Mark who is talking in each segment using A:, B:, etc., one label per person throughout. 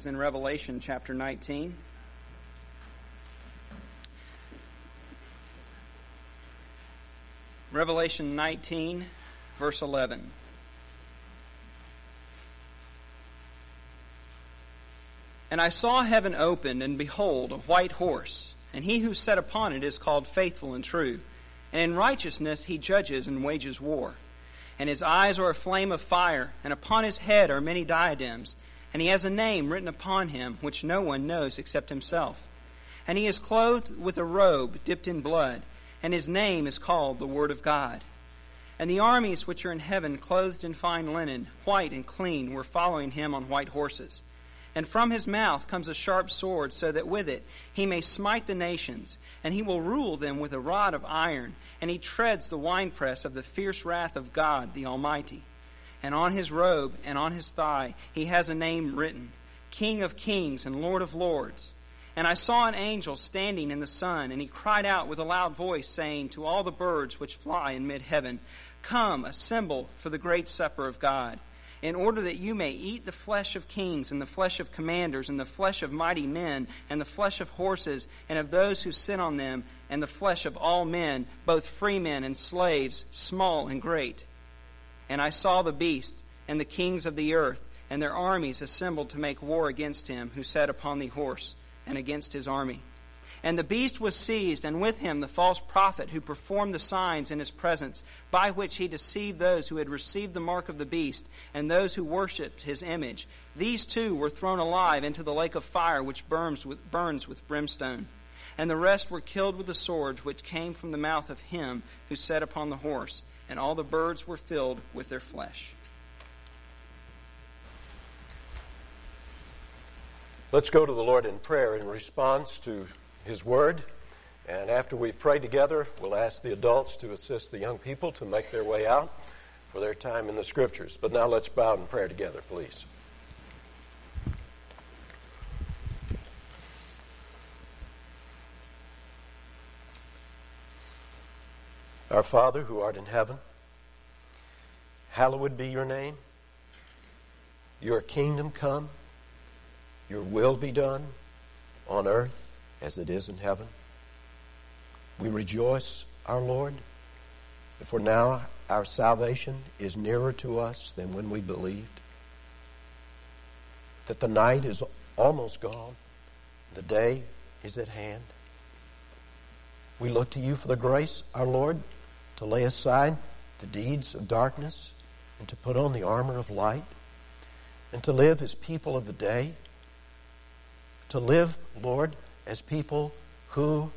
A: is in Revelation chapter 19. Revelation 19, verse 11. And I saw heaven opened, and behold, a white horse, and he who sat upon it is called Faithful and True. And in righteousness he judges and wages war. And his eyes are a flame of fire, and upon his head are many diadems. And he has a name written upon him, which no one knows except himself. And he is clothed with a robe dipped in blood, and his name is called the Word of God. And the armies which are in heaven, clothed in fine linen, white and clean, were following him on white horses. And from his mouth comes a sharp sword, so that with it he may smite the nations, and he will rule them with a rod of iron, and he treads the winepress of the fierce wrath of God the Almighty. And on his robe and on his thigh he has a name written, King of Kings and Lord of Lords. And I saw an angel standing in the sun, and he cried out with a loud voice, saying to all the birds which fly in mid-heaven, Come, assemble for the great supper of God, in order that you may eat the flesh of kings, and the flesh of commanders, and the flesh of mighty men, and the flesh of horses, and of those who sit on them, and the flesh of all men, both free men and slaves, small and great. And I saw the beast, and the kings of the earth, and their armies assembled to make war against him who sat upon the horse, and against his army. And the beast was seized, and with him the false prophet who performed the signs in his presence, by which he deceived those who had received the mark of the beast, and those who worshipped his image. These two were thrown alive into the lake of fire which burns with brimstone. And the rest were killed with the sword which came from the mouth of him who sat upon the horse, and all the birds were filled with their flesh.
B: Let's go to the Lord in prayer in response to His Word. And after we pray together, we'll ask the adults to assist the young people to make their way out for their time in the Scriptures. But now let's bow in prayer together, please. Our Father, who art in heaven, hallowed be your name. Your kingdom come. Your will be done on earth as it is in heaven. We rejoice, our Lord, for now our salvation is nearer to us than when we believed. That the night is almost gone, the day is at hand. We look to you for the grace, our Lord, to lay aside the deeds of darkness and to put on the armor of light and to live as people of the day. To live, Lord, as people who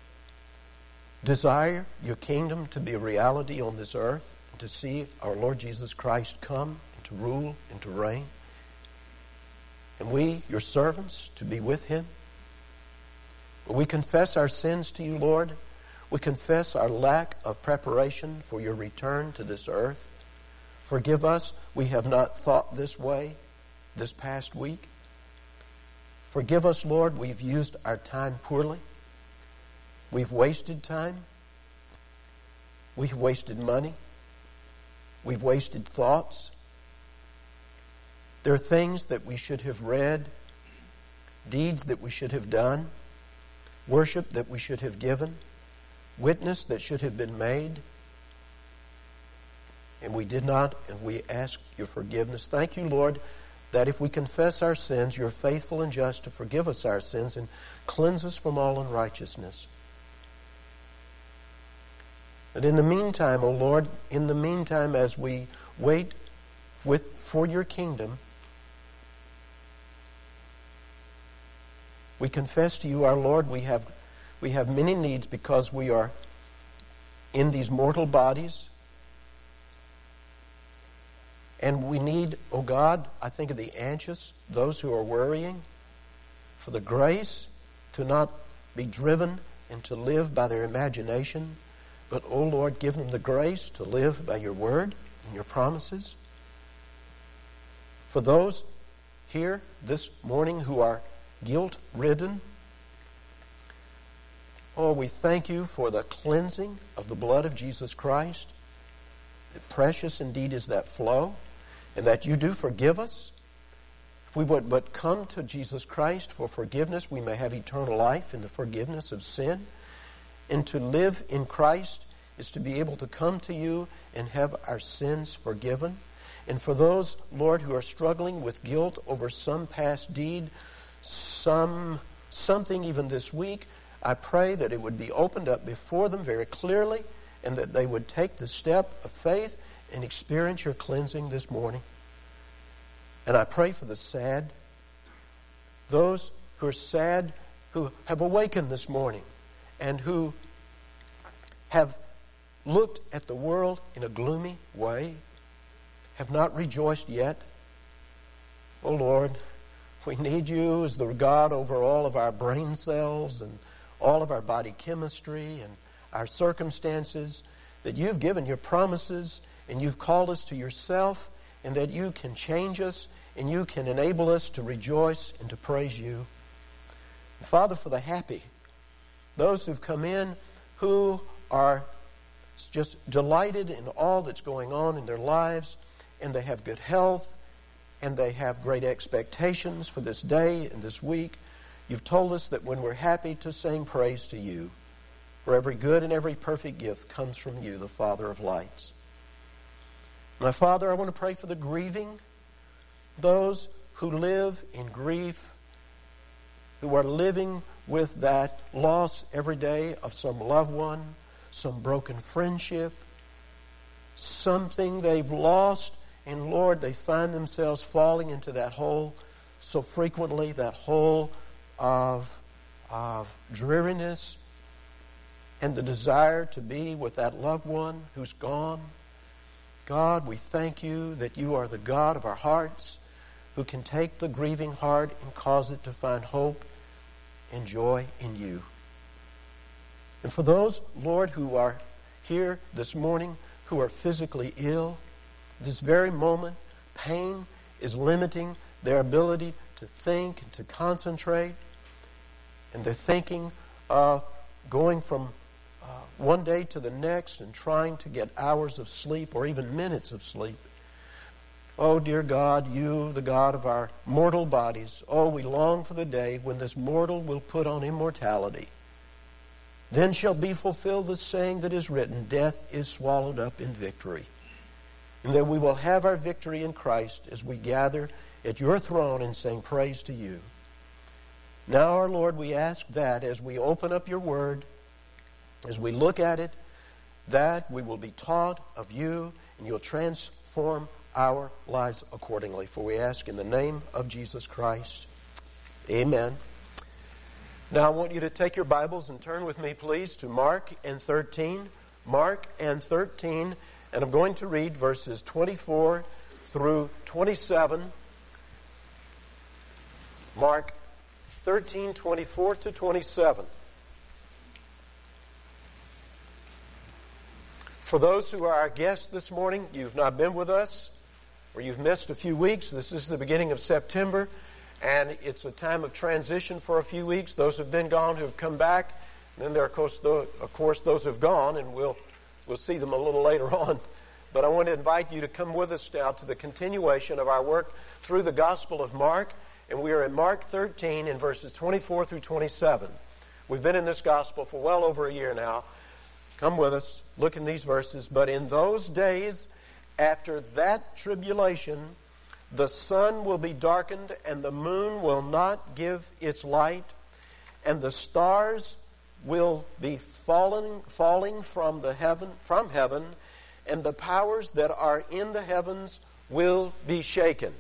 B: desire your kingdom to be a reality on this earth, and to see our Lord Jesus Christ come and to rule and to reign. And we, your servants, to be with him. We confess our sins to you, Lord. We confess our lack of preparation for your return to this earth. Forgive us, we have not thought this way this past week. Forgive us, Lord, we've used our time poorly. We've wasted time. We've wasted money. We've wasted thoughts. There are things that we should have read, deeds that we should have done, worship that we should have given, witness that should have been made, and we did not, and we ask your forgiveness. Thank you, Lord, that if we confess our sins, you're faithful and just to forgive us our sins and cleanse us from all unrighteousness. But in the meantime, O Lord, in the meantime, as we wait for your kingdom, we confess to you, our Lord, we have many needs because we are in these mortal bodies. And we need, oh God, I think of the anxious, those who are worrying, for the grace to not be driven and to live by their imagination, but, oh Lord, give them the grace to live by your word and your promises. For those here this morning who are guilt-ridden, oh, we thank you for the cleansing of the blood of Jesus Christ. Precious indeed is that flow. And that you do forgive us If we would but come to Jesus Christ for forgiveness, we may have eternal life in the forgiveness of sin. And to live in Christ is to be able to come to you and have our sins forgiven. And for those, Lord, who are struggling with guilt over some past deed, something even this week, I pray that it would be opened up before them very clearly and that they would take the step of faith and experience your cleansing this morning. And I pray for the sad, those who are sad, who have awakened this morning and who have looked at the world in a gloomy way, have not rejoiced yet. Oh Lord, we need you as the God over all of our brain cells and all of our body chemistry and our circumstances, that you've given your promises and you've called us to yourself, and that you can change us and you can enable us to rejoice and to praise you. And Father, for the happy, those who've come in who are just delighted in all that's going on in their lives, and they have good health, and they have great expectations for this day and this week. You've told us that when we're happy to sing praise to you, for every good and every perfect gift comes from you, the Father of lights. My Father, I want to pray for the grieving, those who live in grief, who are living with that loss every day of some loved one, some broken friendship, something they've lost, and Lord, they find themselves falling into that hole so frequently, that hole of dreariness and the desire to be with that loved one who's gone. God, we thank you that you are the God of our hearts, who can take the grieving heart and cause it to find hope and joy in you. And for those, Lord, who are here this morning, who are physically ill, this very moment, pain is limiting their ability to think and to concentrate. And they're thinking of going from one day to the next and trying to get hours of sleep or even minutes of sleep. Oh, dear God, you, the God of our mortal bodies, oh, we long for the day when this mortal will put on immortality. Then shall be fulfilled the saying that is written, death is swallowed up in victory. And that we will have our victory in Christ as we gather at your throne and sing praise to you. Now, our Lord, we ask that as we open up your word, as we look at it, that we will be taught of you and you'll transform our lives accordingly. For we ask in the name of Jesus Christ. Amen. Now I want you to take your Bibles and turn with me, please, to Mark and 13. Mark and 13. And I'm going to read verses 24 through 27. Mark 13, 24 to 27. For those who are our guests this morning, you've not been with us, or you've missed a few weeks. This is the beginning of September, and it's a time of transition for a few weeks. Those who have been gone, who have come back, and then there are, of course, those who have gone, and we'll see them a little later on. But I want to invite you to come with us now to the continuation of our work through the Gospel of Mark, and we are in Mark 13 in verses 24 through 27. We've been in this Gospel for well over a year now. Come with us, look in these verses. But in those days, after that tribulation, the sun will be darkened, and the moon will not give its light, and the stars will be falling from heaven, and the powers that are in the heavens will be shaken.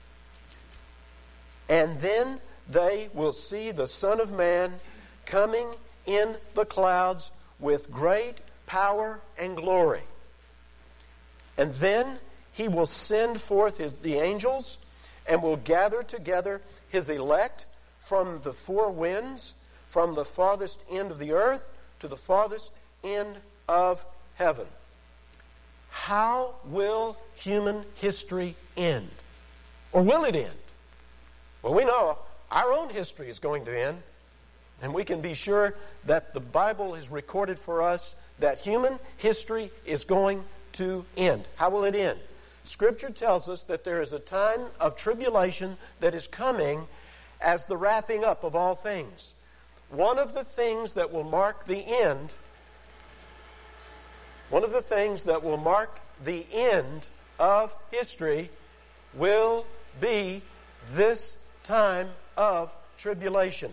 B: And then they will see the Son of Man coming in the clouds with great power and glory. And then he will send forth the angels and will gather together his elect from the four winds, from the farthest end of the earth to the farthest end of heaven. How will human history end? Or will it end? Well, we know our own history is going to end. And we can be sure that the Bible has recorded for us that human history is going to end. How will it end? Scripture tells us that there is a time of tribulation that is coming as the wrapping up of all things. One of the things that will mark the end of history will be this time of tribulation.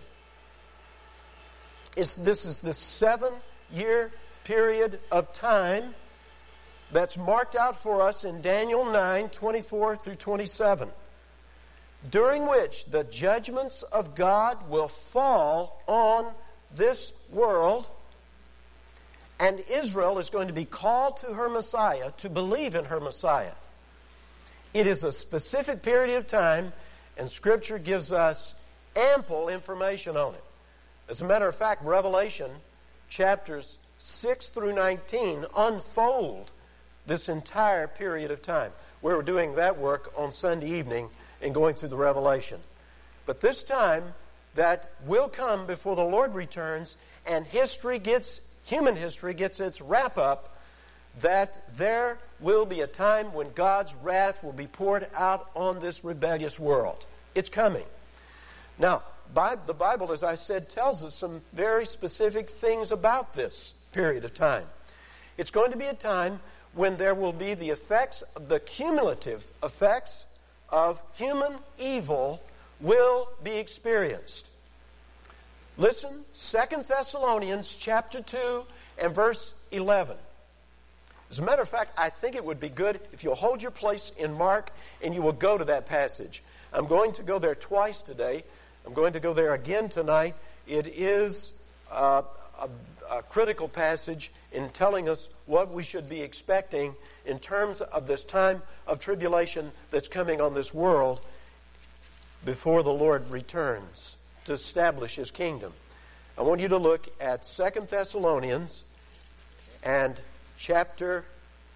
B: This is the 7-year period of time that's marked out for us in Daniel 9, 24 through 27, during which the judgments of God will fall on this world, and Israel is going to be called to her Messiah, to believe in her Messiah. It is a specific period of time, and Scripture gives us ample information on it. As a matter of fact, Revelation chapters 6 through 19 unfold this entire period of time. We were doing that work on Sunday evening and going through the Revelation. But this time that will come before the Lord returns and human history gets its wrap-up, that there will be a time when God's wrath will be poured out on this rebellious world. It's coming. Now, the Bible, as I said, tells us some very specific things about this period of time. It's going to be a time when there will be the cumulative effects of human evil will be experienced. Listen, 2 Thessalonians chapter 2 and verse 11. As a matter of fact, I think it would be good if you'll hold your place in Mark and you will go to that passage. I'm going to go there twice today. I'm going to go there again tonight. It is a critical passage in telling us what we should be expecting in terms of this time of tribulation that's coming on this world before the Lord returns to establish His kingdom. I want you to look at 2 Thessalonians and chapter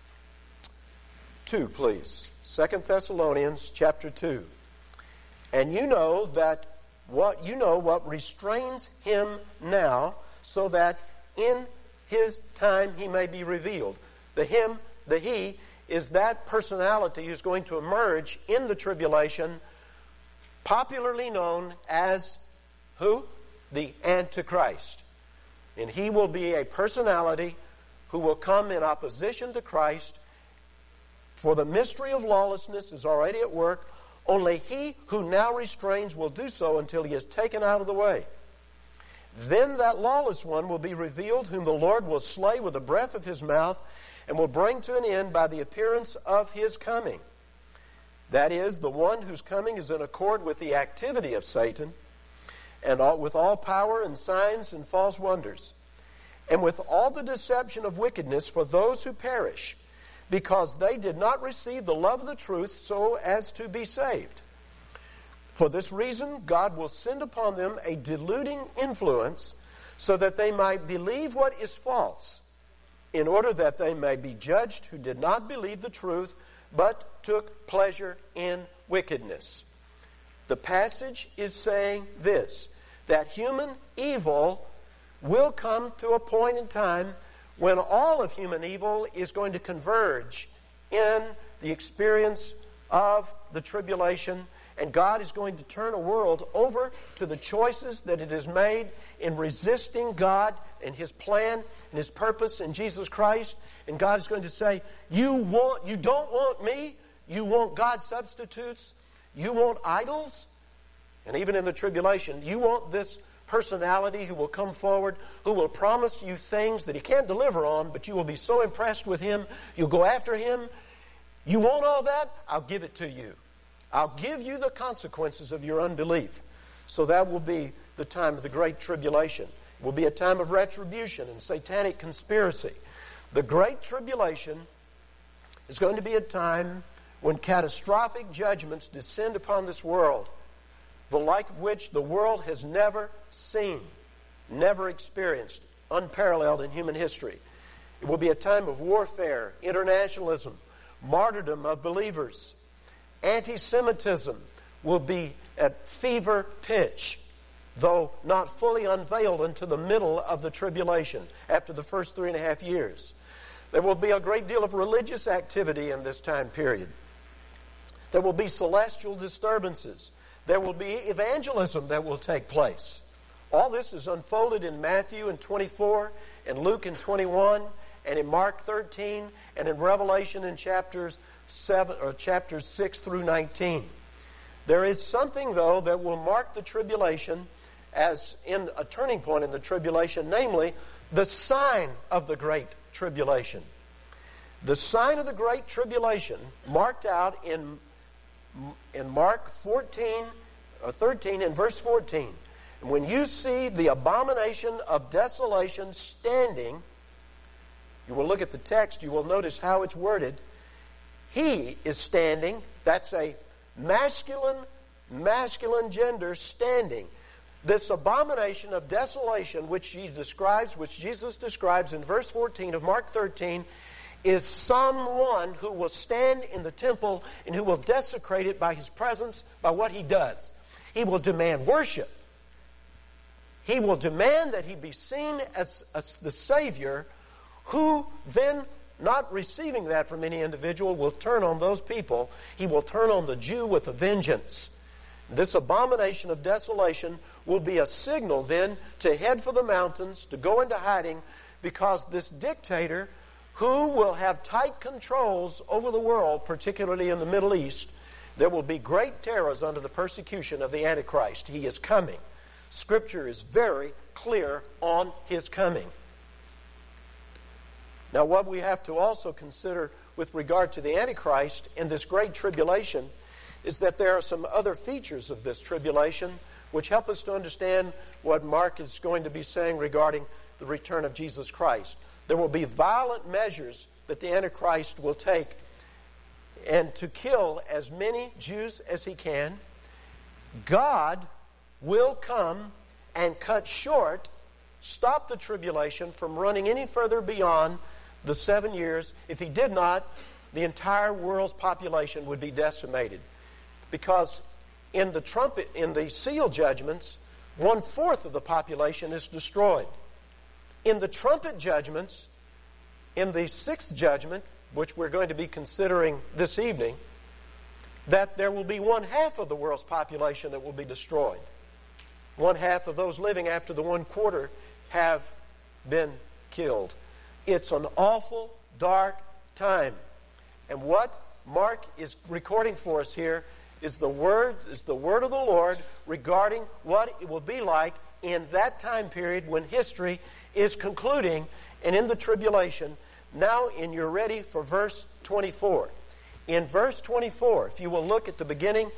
B: 2, please. 2 Thessalonians chapter 2. And you know what restrains him now, so that in his time he may be revealed. The he is that personality who's going to emerge in the tribulation, popularly known as who? The Antichrist. And he will be a personality who will come in opposition to Christ, for the mystery of lawlessness is already at work. Only he who now restrains will do so until he is taken out of the way. Then that lawless one will be revealed, whom the Lord will slay with the breath of his mouth, and will bring to an end by the appearance of his coming. That is, the one whose coming is in accord with the activity of Satan, and with all power and signs and false wonders, and with all the deception of wickedness for those who perish, because they did not receive the love of the truth so as to be saved. For this reason, God will send upon them a deluding influence, so that they might believe what is false, in order that they may be judged who did not believe the truth, but took pleasure in wickedness. The passage is saying this, that human evil will come to a point in time when all of human evil is going to converge in the experience of the tribulation, and God is going to turn a world over to the choices that it has made in resisting God and His plan and His purpose in Jesus Christ. And God is going to say, you don't want me, you want God substitutes, you want idols, and even in the tribulation, you want this personality who will come forward, who will promise you things that He can't deliver on, but you will be so impressed with Him, you'll go after Him. You want all that? I'll give it to you. I'll give you the consequences of your unbelief. So that will be the time of the Great Tribulation. It will be a time of retribution and satanic conspiracy. The Great Tribulation is going to be a time when catastrophic judgments descend upon this world, the like of which the world has never seen, never experienced, unparalleled in human history. It will be a time of warfare, internationalism, martyrdom of believers. Anti-Semitism will be at fever pitch, though not fully unveiled until the middle of the tribulation, after the first 3.5 years. There will be a great deal of religious activity in this time period. There will be celestial disturbances. There will be evangelism that will take place. All this is unfolded in Matthew in 24, in Luke in 21, and in Mark 13, and in Revelation in chapters 6 through 19. There is something, though, that will mark the tribulation as in a turning point in the tribulation, namely the sign of the Great Tribulation. The sign of the Great Tribulation marked out in Mark 13 and verse 14. When you see the abomination of desolation standing, you will look at the text, you will notice how it's worded. He is standing. That's a masculine gender standing. This abomination of desolation which Jesus describes in verse 14 of Mark 13 is someone who will stand in the temple and who will desecrate it by his presence, by what he does. He will demand worship. He will demand that he be seen as the Savior, who then, not receiving that from any individual, will turn on those people. He will turn on the Jew with a vengeance. This abomination of desolation will be a signal then to head for the mountains, to go into hiding, because this dictator, who will have tight controls over the world, particularly in the Middle East, there will be great terrors under the persecution of the Antichrist. He is coming. Scripture is very clear on his coming. Now, what we have to also consider with regard to the Antichrist in this great tribulation is that there are some other features of this tribulation which help us to understand what Mark is going to be saying regarding the return of Jesus Christ. There will be violent measures that the Antichrist will take, and to kill as many Jews as he can. God will come and cut short, stop the tribulation from running any further beyond the 7 years. If he did not, the entire world's population would be decimated. Because in the seal judgments, 1/4 of the population is destroyed. In the trumpet judgments, in the 6th judgment, which we're going to be considering this evening, that there will be 1/2 of the world's population that will be destroyed. 1/2 of those living after the 1/4 have been killed. It's an awful, dark time. And what Mark is recording for us here is the word of the Lord regarding what it will be like in that time period when history is concluding and in the tribulation. Now, you're ready for verse 24. In verse 24, if you will look at the beginning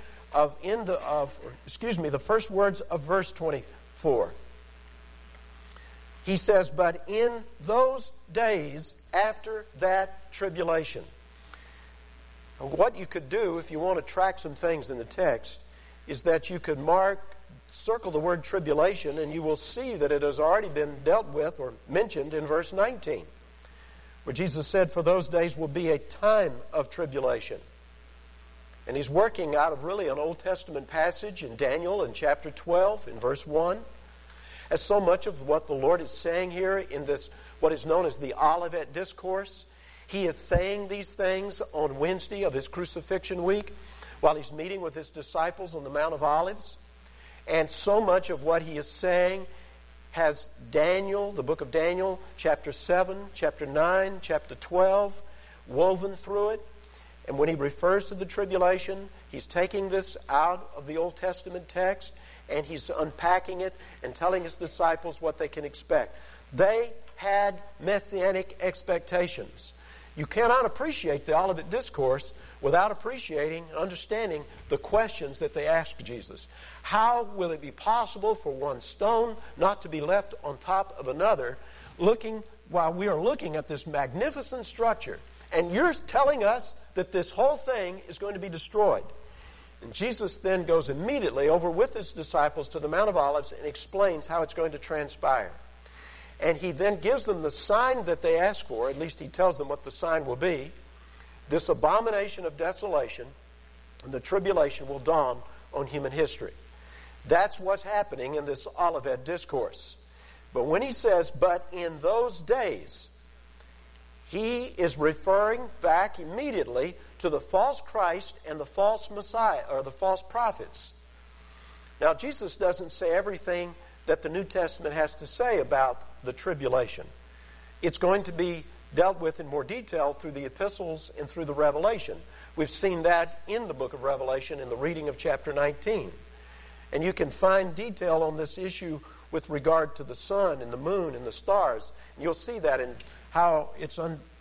B: the first words of verse 24. He says, "But in those days after that tribulation." What you could do if you want to track some things in the text is that you could circle the word tribulation, and you will see that it has already been dealt with or mentioned in verse 19, where Jesus said, "For those days will be a time of tribulation." And he's working out of really an Old Testament passage in Daniel in chapter 12 in verse 1. As so much of what the Lord is saying here in this, what is known as the Olivet Discourse, he is saying these things on Wednesday of his crucifixion week while he's meeting with his disciples on the Mount of Olives. And so much of what he is saying has Daniel, the book of Daniel, chapter 7, chapter 9, chapter 12, woven through it. And when he refers to the tribulation, he's taking this out of the Old Testament text and he's unpacking it and telling his disciples what they can expect. They had messianic expectations. You cannot appreciate the Olivet Discourse without appreciating and understanding the questions that they asked Jesus. How will it be possible for one stone not to be left on top of another, while we are looking at this magnificent structure? And you're telling us that this whole thing is going to be destroyed. And Jesus then goes immediately over with his disciples to the Mount of Olives and explains how it's going to transpire. And he then gives them the sign that they ask for. At least he tells them what the sign will be. This abomination of desolation and the tribulation will dawn on human history. That's what's happening in this Olivet Discourse. But when he says, "But in those days," he is referring back immediately to the false Christ and the false Messiah, or the false prophets. Now, Jesus doesn't say everything that the New Testament has to say about the tribulation. It's going to be dealt with in more detail through the epistles and through the Revelation. We've seen that in the book of Revelation in the reading of chapter 19. And you can find detail on this issue with regard to the sun and the moon and the stars. And you'll see that in how it's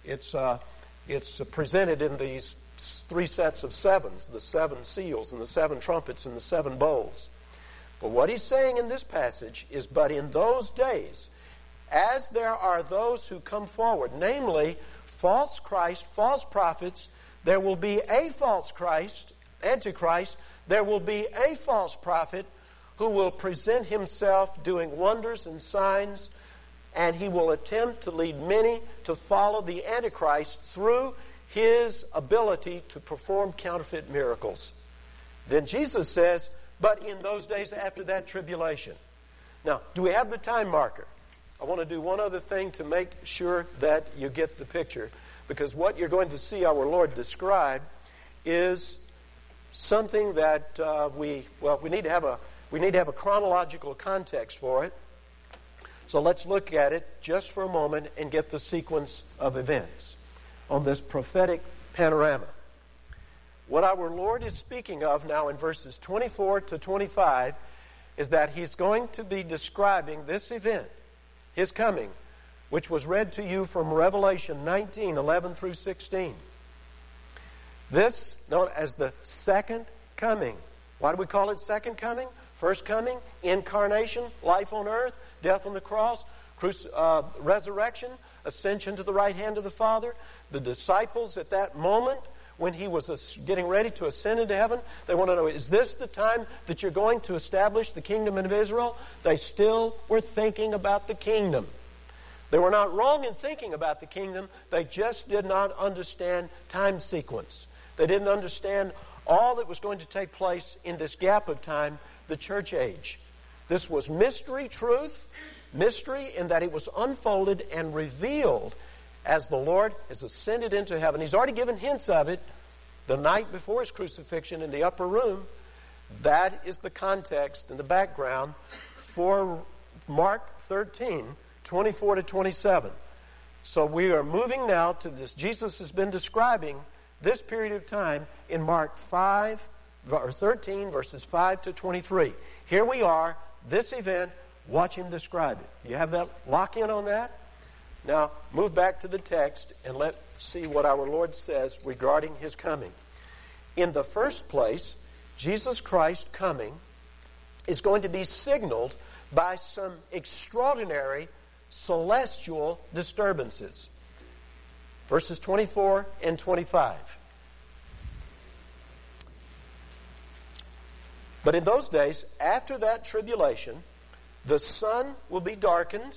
B: presented in these three sets of sevens, the seven seals and the seven trumpets and the seven bowls. But what he's saying in this passage is, but in those days, as there are those who come forward, namely false Christ, false prophets, there will be a false Christ, Antichrist, there will be a false prophet who will present himself doing wonders and signs, and he will attempt to lead many to follow the Antichrist through his ability to perform counterfeit miracles. Then Jesus says, but in those days after that tribulation. Now, do we have the time marker? I want to do one other thing to make sure that you get the picture, because what you're going to see our Lord describe is something that we need to have a chronological context for it. So let's look at it just for a moment and get the sequence of events on this prophetic panorama. What our Lord is speaking of now in verses 24 to 25 is that He's going to be describing this event, His coming, which was read to you from Revelation 19, 11 through 16. This, known as the second coming. Why do we call it second coming? First coming, incarnation, life on earth, death on the cross, resurrection, ascension to the right hand of the Father. The disciples at that moment, when He was getting ready to ascend into heaven, they want to know, is this the time that you're going to establish the kingdom of Israel? They still were thinking about the kingdom. They were not wrong in thinking about the kingdom. They just did not understand time sequence. They didn't understand all that was going to take place in this gap of time, the church age. This was mystery truth, mystery in that it was unfolded and revealed as the Lord has ascended into heaven. He's already given hints of it the night before His crucifixion in the upper room. That is the context and the background for Mark 13, 24 to 27. So we are moving now to this. Jesus has been describing this period of time in Mark 13, verses 5 to 23. Here we are, this event, watch Him describe it. You have that lock in on that? Now, move back to the text and let's see what our Lord says regarding His coming. In the first place, Jesus Christ coming is going to be signaled by some extraordinary celestial disturbances. Verses 24 and 25. But in those days, after that tribulation, the sun will be darkened,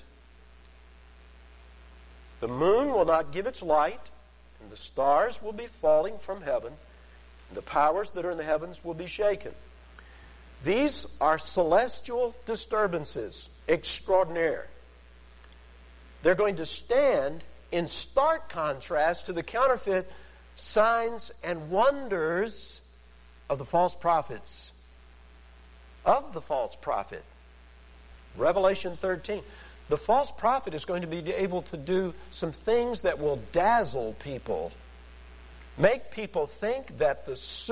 B: the moon will not give its light, and the stars will be falling from heaven, and the powers that are in the heavens will be shaken. These are celestial disturbances, extraordinaire. They're going to stand in stark contrast to the counterfeit signs and wonders of the false prophets. Of the false prophet. Revelation 13. The false prophet is going to be able to do some things that will dazzle people. Make people think that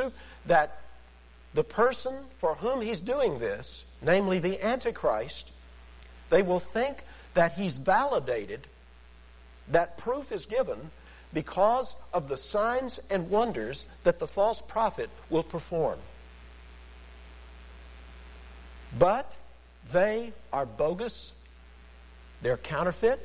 B: the person for whom he's doing this, namely the Antichrist, they will think that he's validated, that proof is given because of the signs and wonders that the false prophet will perform. But they are bogus. They're counterfeit.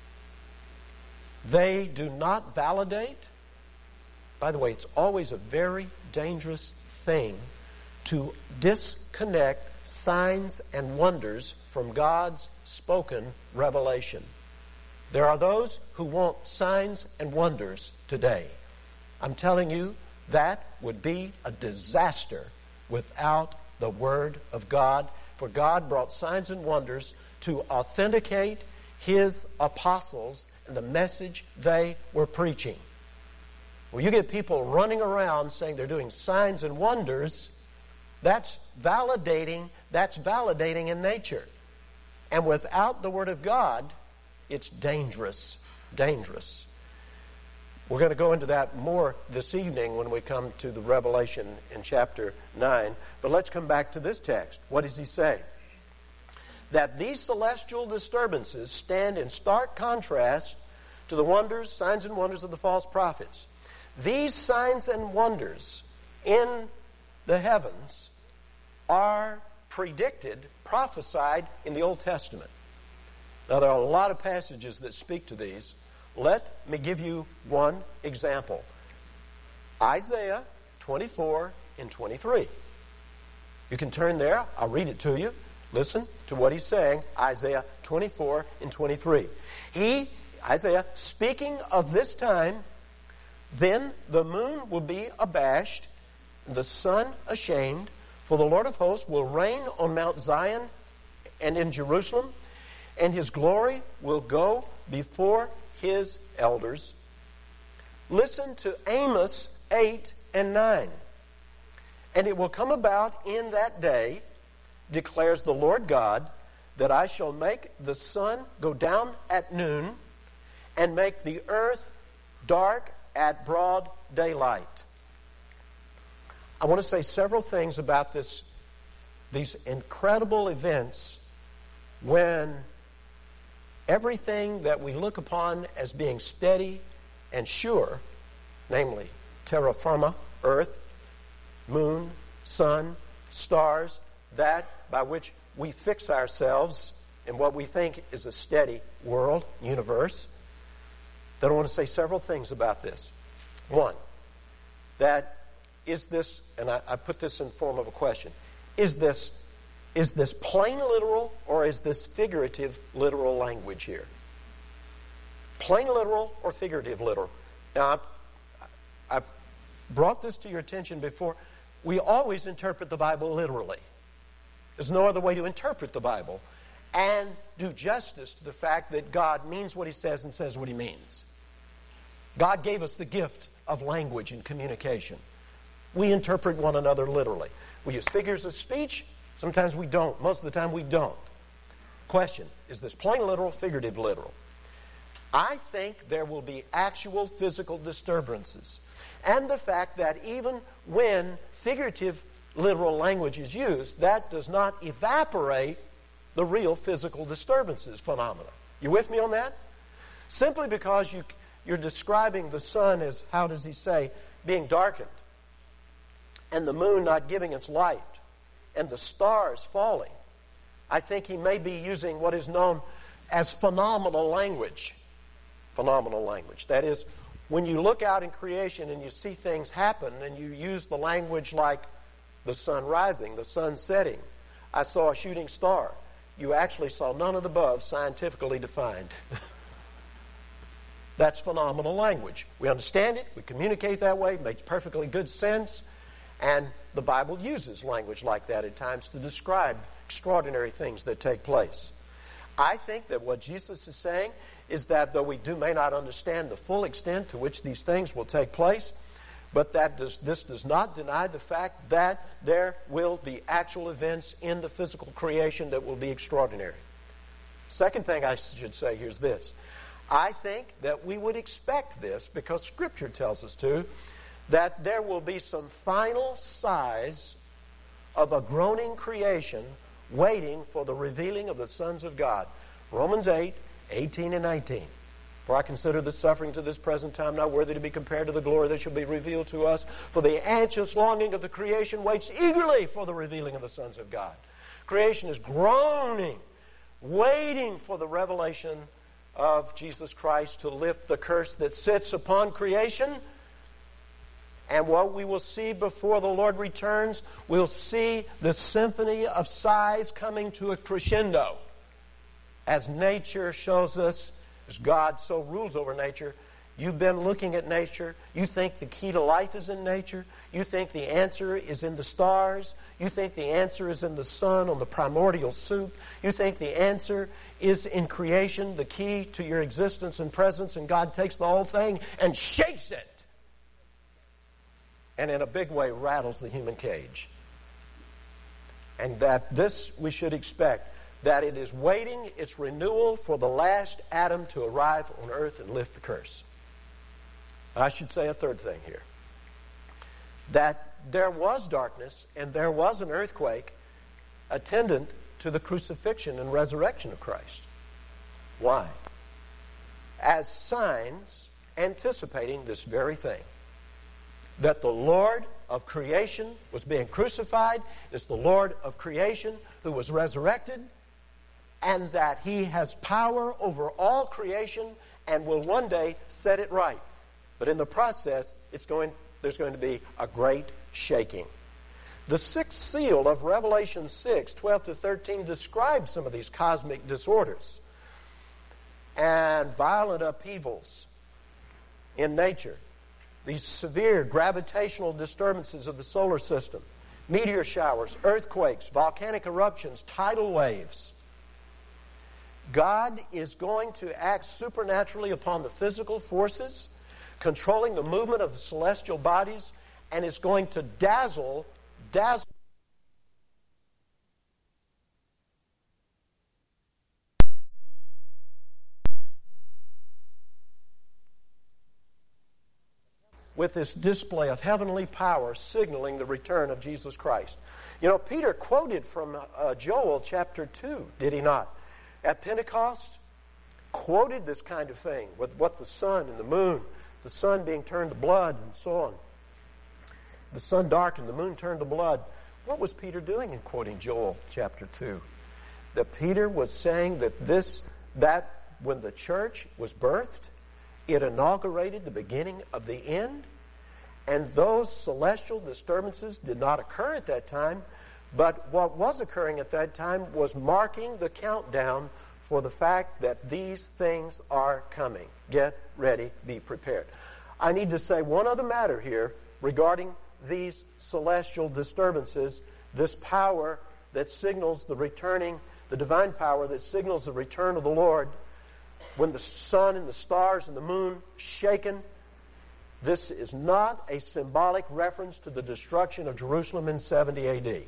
B: They do not validate. By the way, it's always a very dangerous thing to disconnect signs and wonders from God's spoken revelation. There are those who want signs and wonders today. I'm telling you, that would be a disaster without the Word of God. For God brought signs and wonders to authenticate His apostles and the message they were preaching. When you get people running around saying they're doing signs and wonders, that's validating in nature. And without the Word of God, it's dangerous. Dangerous. We're going to go into that more this evening when we come to the Revelation in chapter 9. But let's come back to this text. What does he say? That these celestial disturbances stand in stark contrast to the wonders, signs and wonders of the false prophets. These signs and wonders in the heavens are predicted, prophesied in the Old Testament. Now, there are a lot of passages that speak to these. Let me give you one example. Isaiah 24 and 23. You can turn there. I'll read it to you. Listen to what he's saying. Isaiah 24 and 23. Isaiah, speaking of this time, then the moon will be abashed, the sun ashamed, for the Lord of hosts will reign on Mount Zion and in Jerusalem, and his glory will go before his elders. Listen to Amos 8 and 9. And it will come about in that day, declares the Lord God, that I shall make the sun go down at noon and make the earth dark at broad daylight. I want to say several things about these incredible events when everything that we look upon as being steady and sure, namely terra firma, earth, moon, sun, stars, that by which we fix ourselves in what we think is a steady world, universe, that I want to say several things about this. One, that is this, and I put this in form of a question, is this plain literal or is this figurative literal language here? Plain literal or figurative literal? Now, I've brought this to your attention before. We always interpret the Bible literally. There's no other way to interpret the Bible and do justice to the fact that God means what he says and says what he means. God gave us the gift of language and communication. We interpret one another literally. We use figures of speech. Sometimes we don't. Most of the time we don't. Question, is this plain literal, figurative literal? I think there will be actual physical disturbances. And the fact that even when figurative literal language is used, that does not evaporate the real physical disturbances phenomena. You with me on that? Simply because you're describing the sun as, how does he say, being darkened, and the moon not giving its light, and the stars falling. I think he may be using what is known as phenomenal language. Phenomenal language. That is, when you look out in creation and you see things happen and you use the language like the sun rising, the sun setting, I saw a shooting star. You actually saw none of the above scientifically defined. That's phenomenal language. We understand it. We communicate that way. It makes perfectly good sense. And the Bible uses language like that at times to describe extraordinary things that take place. I think that what Jesus is saying is that though we may not understand the full extent to which these things will take place, but this does not deny the fact that there will be actual events in the physical creation that will be extraordinary. Second thing I should say here is this. I think that we would expect this because Scripture tells us to, that there will be some final size of a groaning creation waiting for the revealing of the sons of God. Romans 8, 18 and 19. For I consider the sufferings of this present time not worthy to be compared to the glory that shall be revealed to us. For the anxious longing of the creation waits eagerly for the revealing of the sons of God. Creation is groaning, waiting for the revelation of Jesus Christ to lift the curse that sits upon creation. And what we will see before the Lord returns, we'll see the symphony of sighs coming to a crescendo. As nature shows us, as God so rules over nature, You've been looking at nature. You think the key to life is in nature. You think the answer is in the stars. You think the answer is in the sun on the primordial soup. You think the answer is in creation, the key to your existence and presence, and God takes the whole thing and shakes it. And in a big way rattles the human cage. And that this we should expect, that it is waiting its renewal for the last Adam to arrive on earth and lift the curse. I should say a third thing here. That there was darkness and there was an earthquake attendant to the crucifixion and resurrection of Christ. Why? As signs anticipating this very thing. That the Lord of creation was being crucified, is the Lord of creation who was resurrected, and that He has power over all creation and will one day set it right. But in the process, there's going to be a great shaking. The sixth seal of Revelation 6, 12 to 13 describes some of these cosmic disorders and violent upheavals in nature. These severe gravitational disturbances of the solar system, meteor showers, earthquakes, volcanic eruptions, tidal waves. God is going to act supernaturally upon the physical forces, controlling the movement of the celestial bodies, and is going to dazzle with this display of heavenly power signaling the return of Jesus Christ. You know, Peter quoted from Joel chapter 2, did he not? At Pentecost, quoted this kind of thing with what the sun and the moon, the sun being turned to blood and so on. The sun darkened, the moon turned to blood. What was Peter doing in quoting Joel chapter 2? That Peter was saying that when the church was birthed, it inaugurated the beginning of the end, and those celestial disturbances did not occur at that time, but what was occurring at that time was marking the countdown for the fact that these things are coming. Get ready, be prepared. I need to say one other matter here regarding these celestial disturbances, this power that signals the divine power that signals the return of the Lord. When the sun and the stars and the moon shaken, this is not a symbolic reference to the destruction of Jerusalem in 70 A.D.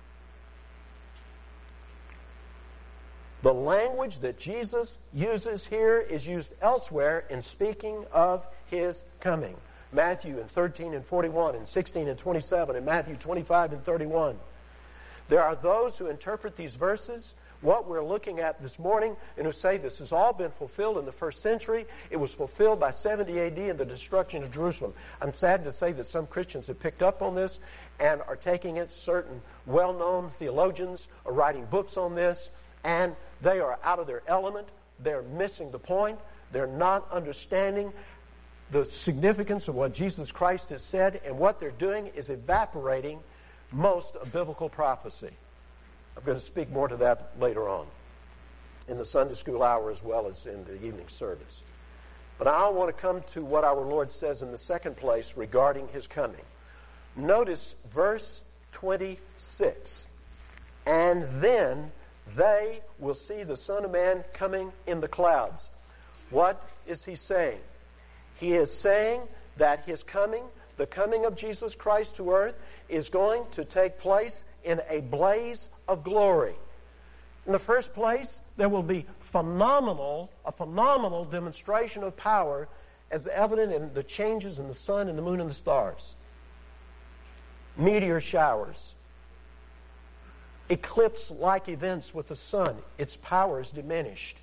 B: The language that Jesus uses here is used elsewhere in speaking of His coming. Matthew in 13 and 41, and 16 and 27, and Matthew 25 and 31. There are those who interpret these verses, what we're looking at this morning, and who say this has all been fulfilled in the first century. It was fulfilled by 70 A.D. in the destruction of Jerusalem. I'm sad to say that some Christians have picked up on this and are taking it. Certain well-known theologians are writing books on this, and they are out of their element. They're missing the point. They're not understanding the significance of what Jesus Christ has said, and what they're doing is evaporating most of biblical prophecy. I'm going to speak more to that later on in the Sunday school hour as well as in the evening service. But I want to come to what our Lord says in the second place regarding His coming. Notice verse 26. And then they will see the Son of Man coming in the clouds. What is He saying? He is saying that His coming, the coming of Jesus Christ to earth, is going to take place in a blaze of glory. In the first place, there will be a phenomenal demonstration of power as evident in the changes in the sun and the moon and the stars. Meteor showers, eclipse-like events with the sun, its power is diminished.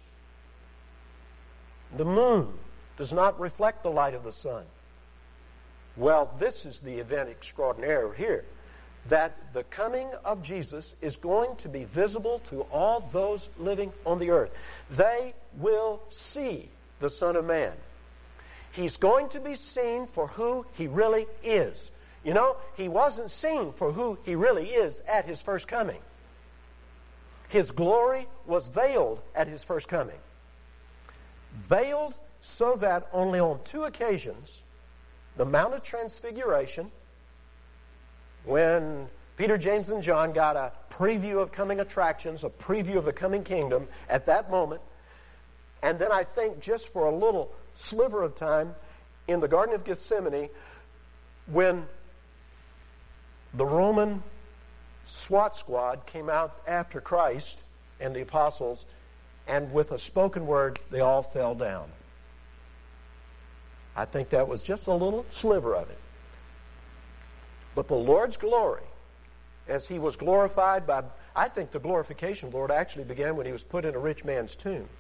B: The moon does not reflect the light of the sun. Well, this is the event extraordinaire here, that the coming of Jesus is going to be visible to all those living on the earth. They will see the Son of Man. He's going to be seen for who He really is. You know, He wasn't seen for who He really is at His first coming. His glory was veiled at His first coming. Veiled so that only on 2 occasions, the Mount of Transfiguration, when Peter, James, and John got a preview of coming attractions, a preview of the coming kingdom at that moment, and then I think just for a little sliver of time in the Garden of Gethsemane, when the Roman SWAT squad came out after Christ and the apostles, and with a spoken word, they all fell down. I think that was just a little sliver of it. But the Lord's glory, as he was glorified by, I think the glorification of the Lord actually began when he was put in a rich man's tomb.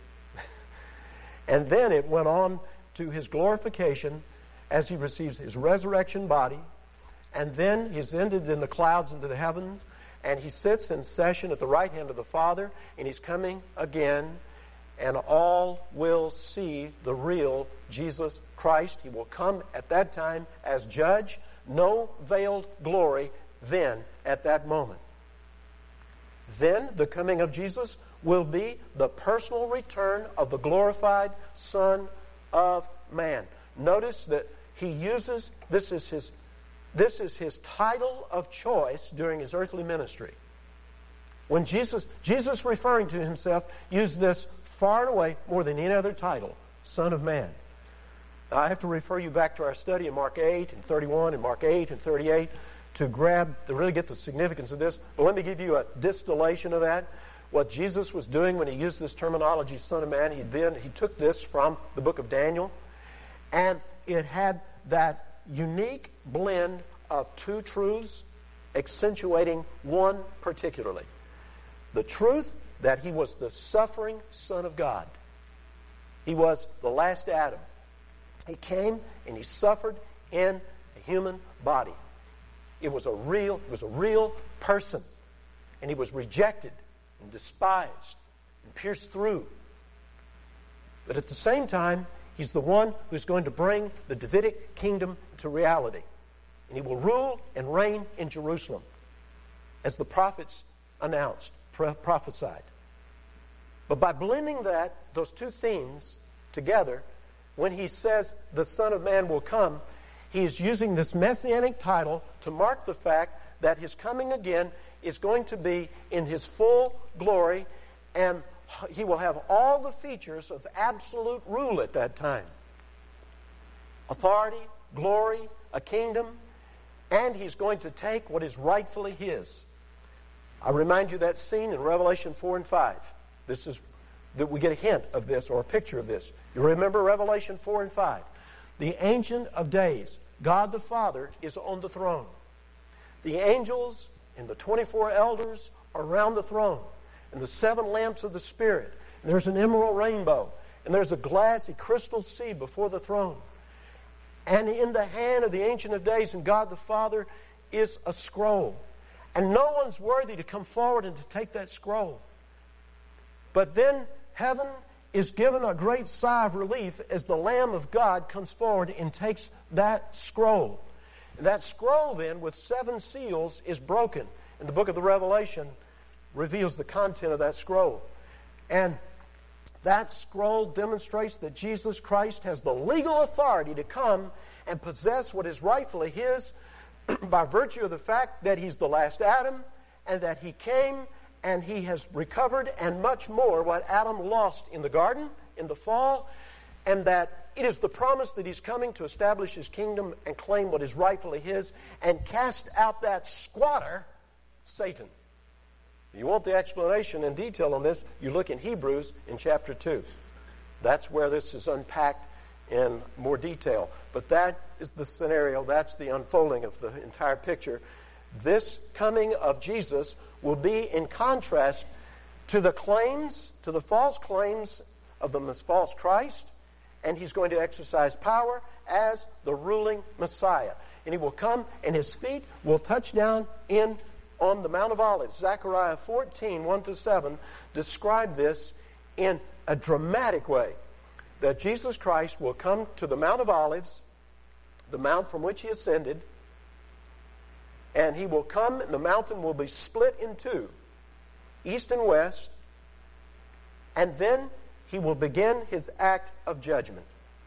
B: And then it went on to his glorification as he receives his resurrection body. And then he's ended in the clouds into the heavens. And he sits in session at the right hand of the Father. And he's coming again. And all will see the real Jesus Christ. He will come at that time as judge. No veiled glory then at that moment. Then the coming of Jesus will be the personal return of the glorified Son of Man. Notice that he uses, this is his title of choice during his earthly ministry. When Jesus referring to himself, used this far and away more than any other title, Son of Man. Now, I have to refer you back to our study in Mark 8 and 31 and Mark 8 and 38 to really get the significance of this. But let me give you a distillation of that. What Jesus was doing when he used this terminology, Son of Man, he took this from the book of Daniel, and it had that unique blend of 2 truths accentuating one particularly. The truth that he was the suffering Son of God. He was the last Adam. He came and he suffered in a human body. It was a real person. And he was rejected and despised and pierced through. But at the same time, he's the one who's going to bring the Davidic kingdom to reality. And he will rule and reign in Jerusalem, as the prophets announced, prophesied. But by blending those 2 themes together, when he says the Son of Man will come, he is using this messianic title to mark the fact that his coming again is going to be in his full glory, and he will have all the features of absolute rule at that time. Authority, glory, a kingdom, and he's going to take what is rightfully his. I remind you that scene in Revelation 4 and 5. That we get a hint of this or a picture of this. You remember Revelation 4 and 5. The Ancient of Days, God the Father, is on the throne. The angels and the 24 elders are around the throne. And the 7 lamps of the Spirit. And there's an emerald rainbow. And there's a glassy crystal sea before the throne. And in the hand of the Ancient of Days and God the Father is a scroll. And no one's worthy to come forward and to take that scroll. But then heaven is given a great sigh of relief as the Lamb of God comes forward and takes that scroll. And that scroll then, with 7 seals, is broken. And the book of the Revelation reveals the content of that scroll. And that scroll demonstrates that Jesus Christ has the legal authority to come and possess what is rightfully his by virtue of the fact that he's the last Adam and that he came and he has recovered and much more what Adam lost in the garden, in the fall, and that it is the promise that he's coming to establish his kingdom and claim what is rightfully his and cast out that squatter, Satan. If you want the explanation and detail on this, you look in Hebrews in chapter 2. That's where this is unpacked in more detail. But that is the scenario, that's the unfolding of the entire picture. This coming of Jesus will be in contrast to the claims, to the false claims of the false Christ, and he's going to exercise power as the ruling Messiah. And he will come, and his feet will touch down on the Mount of Olives. Zechariah 14, 1-7, describe this in a dramatic way. That Jesus Christ will come to the Mount of Olives, the mount from which he ascended, and he will come, and the mountain will be split in 2, east and west, and then he will begin his act of judgment.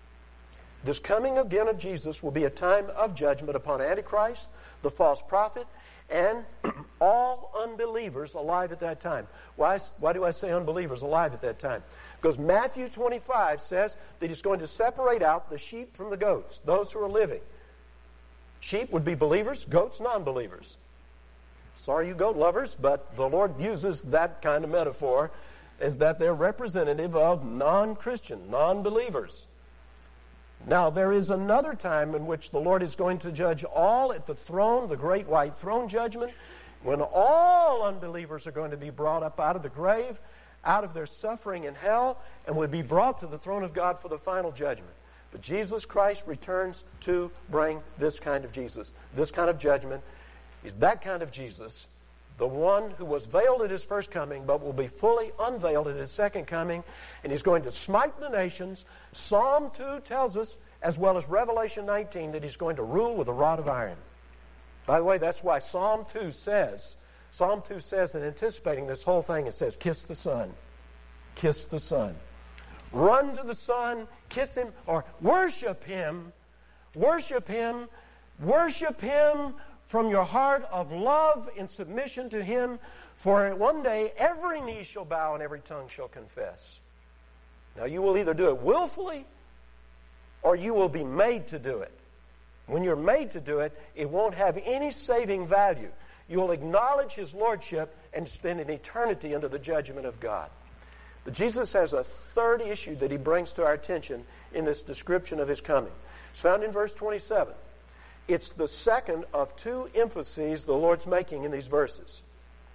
B: This coming again of Jesus will be a time of judgment upon Antichrist, the false prophet, and all unbelievers alive at that time. Why do I say unbelievers alive at that time? Because Matthew 25 says that He's going to separate out the sheep from the goats, those who are living. Sheep would be believers, goats non-believers. Sorry, you goat lovers, but the Lord uses that kind of metaphor as that they're representative of non-Christian, non-believers. Now, there is another time in which the Lord is going to judge all at the throne, the great white throne judgment, when all unbelievers are going to be brought up out of the grave, out of their suffering in hell, and will be brought to the throne of God for the final judgment. But Jesus Christ returns to bring this kind of Jesus, this kind of judgment. He's that kind of Jesus, the one who was veiled at His first coming, but will be fully unveiled at His second coming, and He's going to smite the nations. Psalm 2 tells us, as well as Revelation 19, that He's going to rule with a rod of iron. By the way, that's why Psalm 2 says, in anticipating this whole thing, it says, kiss the Son. Kiss the Son. Run to the Son, kiss Him, or worship Him. Worship Him. Worship Him from your heart of love in submission to Him. For one day every knee shall bow and every tongue shall confess. Now you will either do it willfully or you will be made to do it. When you're made to do it, it won't have any saving value. You will acknowledge His Lordship and spend an eternity under the judgment of God. But Jesus has a third issue that He brings to our attention in this description of His coming. It's found in verse 27. It's the second of two emphases the Lord's making in these verses.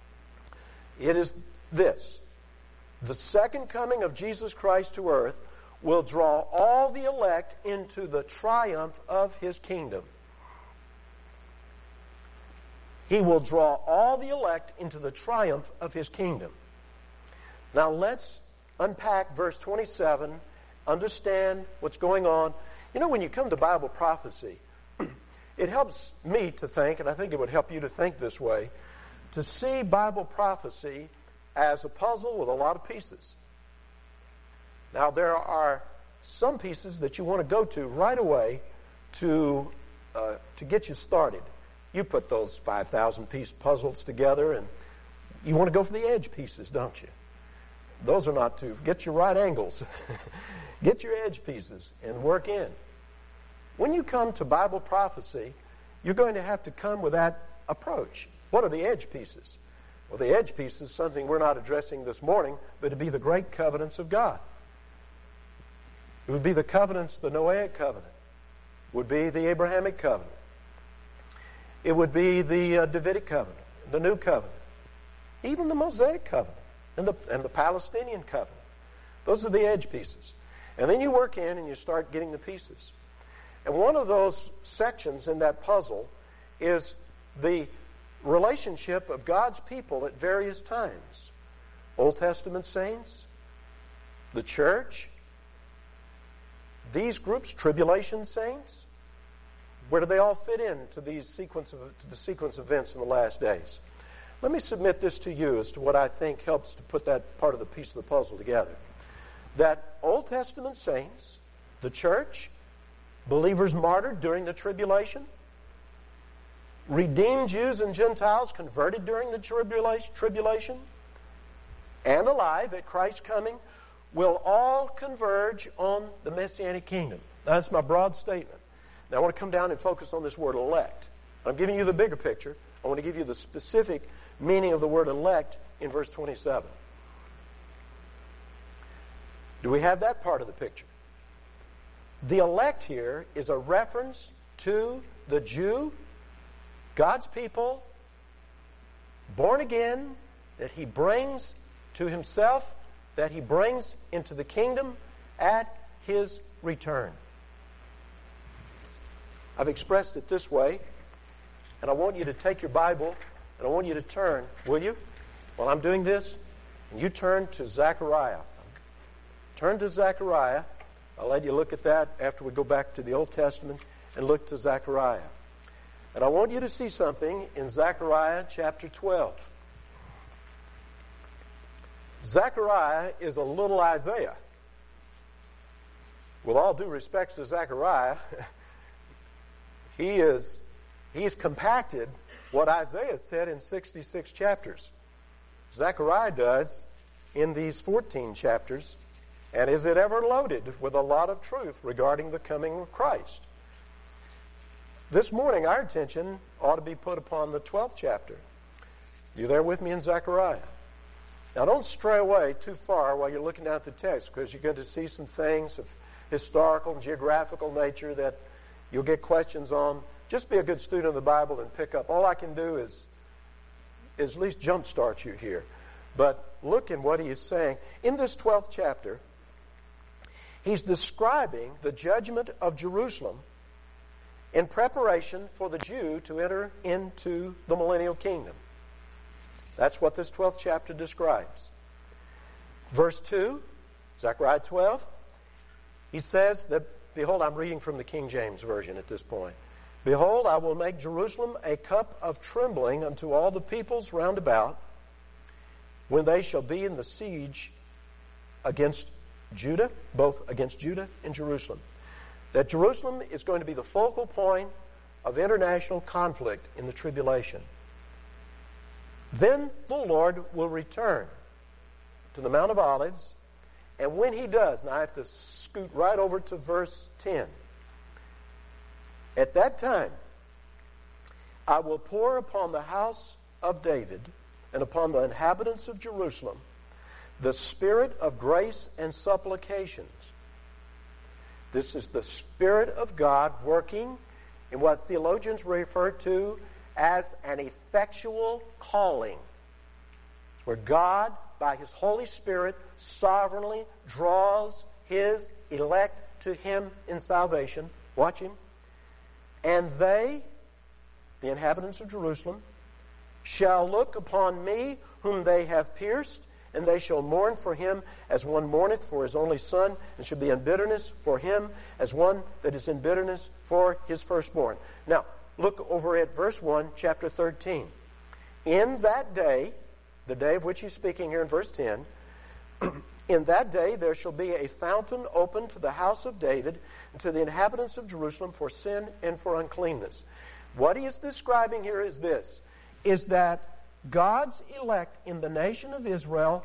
B: It is this: the second coming of Jesus Christ to earth will draw all the elect into the triumph of His kingdom. He will draw all the elect into the triumph of His kingdom. Now let's unpack verse 27, understand what's going on. You know, when you come to Bible prophecy, it helps me to think, and I think it would help you to think this way, to see Bible prophecy as a puzzle with a lot of pieces. Now, there are some pieces that you want to go to right away to get you started. You put those 5,000-piece puzzles together, and you want to go for the edge pieces, don't you? Those are not to get your right angles. Get your edge pieces and work in. When you come to Bible prophecy, you're going to have to come with that approach. What are the edge pieces? Well, the edge piece is something we're not addressing this morning, but it'd be the great covenants of God. It would be the covenants, the Noahic covenant. It would be the Abrahamic covenant. It would be the Davidic covenant, the New covenant, even the Mosaic covenant, and the Palestinian covenant. Those are the edge pieces. And then you work in and you start getting the pieces. And one of those sections in that puzzle is the relationship of God's people at various times. Old Testament saints, the church, these groups, tribulation saints. Where do they all fit into the sequence of events in the last days? Let me submit this to you as to what I think helps to put that part of the piece of the puzzle together. That Old Testament saints, the church, believers martyred during the tribulation, redeemed Jews and Gentiles converted during the tribulation, and alive at Christ's coming, will all converge on the Messianic kingdom. That's my broad statement. Now I want to come down and focus on this word elect. I'm giving you the bigger picture. I want to give you the specific meaning of the word elect in verse 27. Do we have that part of the picture? The elect here is a reference to the Jew, God's people, born again, that He brings to Himself, that He brings into the kingdom at His return. I've expressed it this way, and I want you to take your Bible, and I want you to turn, will you? While I'm doing this, and you turn to Zechariah. Turn to Zechariah. I'll let you look at that after we go back to the Old Testament and look to Zechariah. And I want you to see something in Zechariah chapter 12. Zechariah is a little Isaiah. with all due respect to Zechariah, he's compacted what Isaiah said in 66 chapters. Zechariah does in these 14 chapters, and is it ever loaded with a lot of truth regarding the coming of Christ. This morning, our attention ought to be put upon the 12th chapter. You there with me in Zechariah? Now, don't stray away too far while you're looking at the text, because you're going to see some things of historical and geographical nature that you'll get questions on. Just be a good student of the Bible and pick up. All I can do is at least jumpstart you here. But look in what he is saying. In this 12th chapter, he's describing the judgment of Jerusalem in preparation for the Jew to enter into the millennial kingdom. That's what this 12th chapter describes. Verse 2, Zechariah 12, he says that, behold, I'm reading from the King James Version at this point. Behold, I will make Jerusalem a cup of trembling unto all the peoples round about, when they shall be in the siege against Judah, both against Judah and Jerusalem. That Jerusalem is going to be the focal point of international conflict in the tribulation. Then the Lord will return to the Mount of Olives, and when he does, and I have to scoot right over to verse 10. At that time, I will pour upon the house of David and upon the inhabitants of Jerusalem the spirit of grace and supplications. This is the Spirit of God working in what theologians refer to as an effectual calling, where God, by His Holy Spirit, sovereignly draws His elect to Him in salvation. Watch Him. And they, the inhabitants of Jerusalem, shall look upon me whom they have pierced, and they shall mourn for him as one mourneth for his only son, and shall be in bitterness for him as one that is in bitterness for his firstborn. Now, look over at verse 1, chapter 13. In that day, the day of which he's speaking here in verse 10, in that day there shall be a fountain open to the house of David and to the inhabitants of Jerusalem for sin and for uncleanness. What he is describing here is this, is that God's elect in the nation of Israel,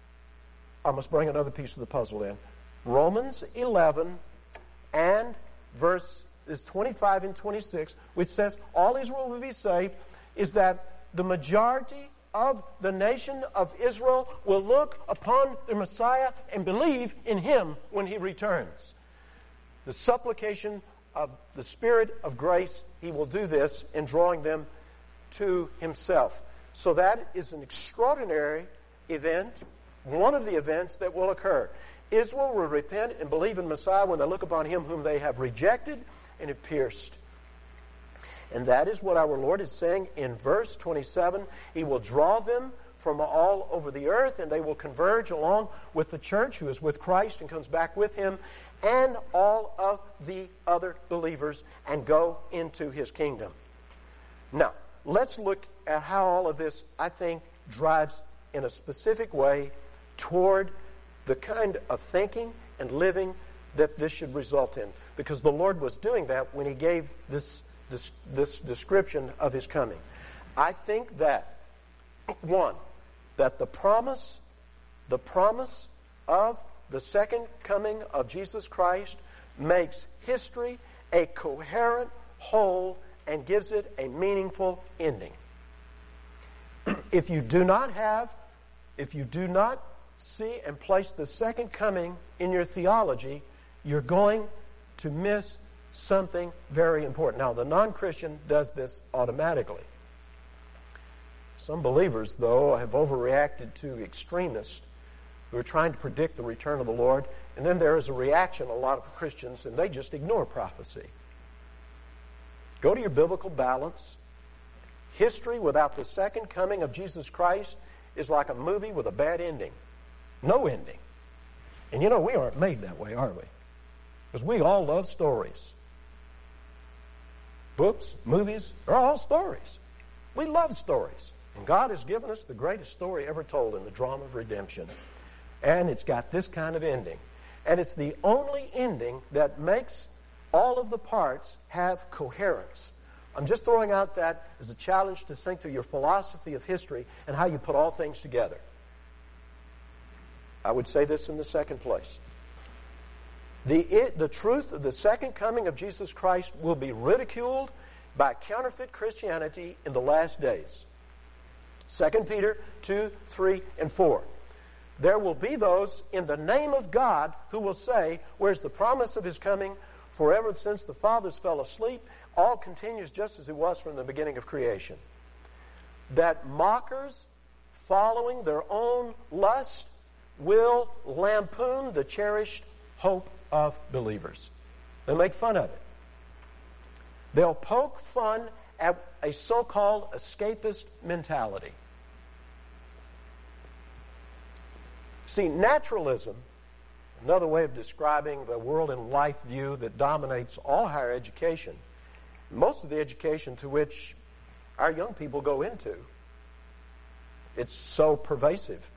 B: I must bring another piece of the puzzle in. Romans 11 and verse 25 and 26, which says all Israel will be saved, is that the majority of the nation of Israel will look upon the Messiah and believe in Him when He returns. The supplication of the Spirit of grace, He will do this in drawing them to Himself. So that is an extraordinary event, one of the events that will occur. Israel will repent and believe in Messiah when they look upon Him whom they have rejected and have pierced. And that is what our Lord is saying in verse 27. He will draw them from all over the earth, and they will converge along with the church who is with Christ and comes back with Him, and all of the other believers, and go into His kingdom. Now, let's look at how all of this, I think, drives in a specific way toward the kind of thinking and living that this should result in. Because the Lord was doing that when He gave this description of His coming. I think that, one, that the promise of the second coming of Jesus Christ makes history a coherent whole and gives it a meaningful ending. If you do not see and place the second coming in your theology, you're going to miss something very important. Now, the non-Christian does this automatically. Some believers, though, have overreacted to extremists who are trying to predict the return of the Lord, and then there is a reaction, a lot of Christians, and they just ignore prophecy. Go to your biblical balance. History without the second coming of Jesus Christ is like a movie with a bad ending. No ending. And you know, we aren't made that way, are we? Because we all love stories. Books, movies, they're all stories. We love stories. And God has given us the greatest story ever told in the drama of redemption. And it's got this kind of ending. And it's the only ending that makes all of the parts have coherence. I'm just throwing out that as a challenge to think through your philosophy of history and how you put all things together. I would say this in the second place. The truth of the second coming of Jesus Christ will be ridiculed by counterfeit Christianity in the last days. 2 Peter 2, 3, and 4. There will be those in the name of God who will say, where's the promise of His coming? Forever since the fathers fell asleep, all continues just as it was from the beginning of creation. That mockers, following their own lust, will lampoon the cherished hope of believers. They'll make fun of it. They'll poke fun at a so-called escapist mentality. See, naturalism, another way of describing the world and life view that dominates all higher education, most of the education to which our young people go into, it's so pervasive.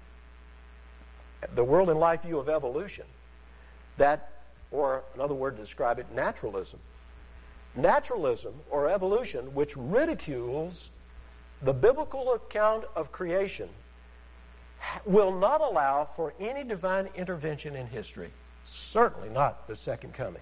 B: The world and life view of evolution, that, or another word to describe it, naturalism. Naturalism, or evolution, which ridicules the biblical account of creation, will not allow for any divine intervention in history. Certainly not the second coming.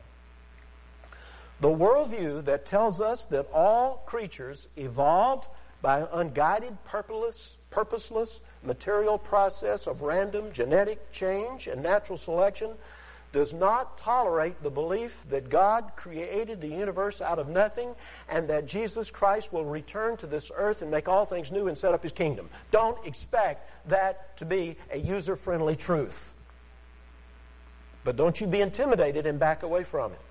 B: The worldview that tells us that all creatures evolved by an unguided, purposeless material process of random genetic change and natural selection does not tolerate the belief that God created the universe out of nothing and that Jesus Christ will return to this earth and make all things new and set up His kingdom. Don't expect that to be a user-friendly truth. But don't you be intimidated and back away from it.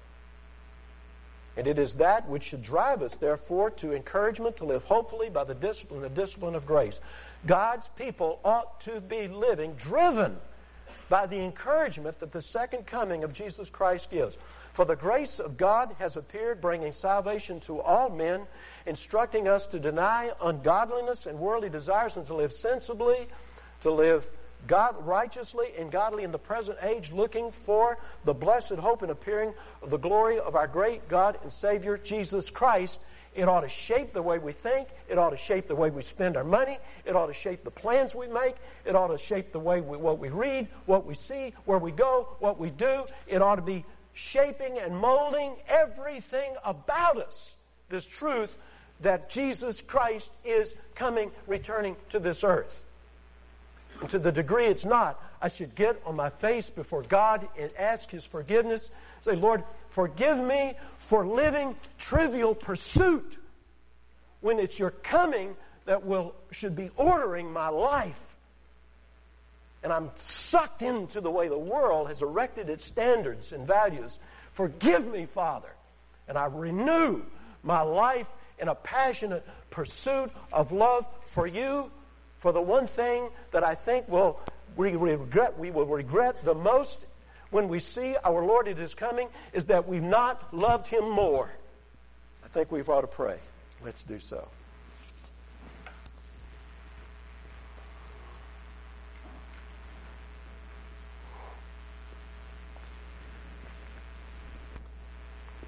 B: And it is that which should drive us, therefore, to encouragement to live hopefully by the discipline of grace. God's people ought to be living driven by the encouragement that the second coming of Jesus Christ gives. For the grace of God has appeared, bringing salvation to all men, instructing us to deny ungodliness and worldly desires and to live sensibly, to live righteously and godly in the present age, looking for the blessed hope and appearing of the glory of our great God and Savior, Jesus Christ. It ought to shape the way we think. It ought to shape the way we spend our money. It ought to shape the plans we make. It ought to shape the way what we read, what we see, where we go, what we do. It ought to be shaping and molding everything about us. This truth that Jesus Christ is coming, returning to this earth. And to the degree it's not, I should get on my face before God and ask His forgiveness. Say, Lord, forgive me for living trivial pursuit when it's Your coming that should be ordering my life. And I'm sucked into the way the world has erected its standards and values. Forgive me, Father. And I renew my life in a passionate pursuit of love for You. For the one thing that I think we will regret the most when we see our Lord at His coming is that we've not loved Him more. I think we ought to pray. Let's do so.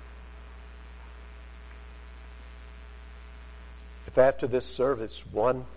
B: If after this service one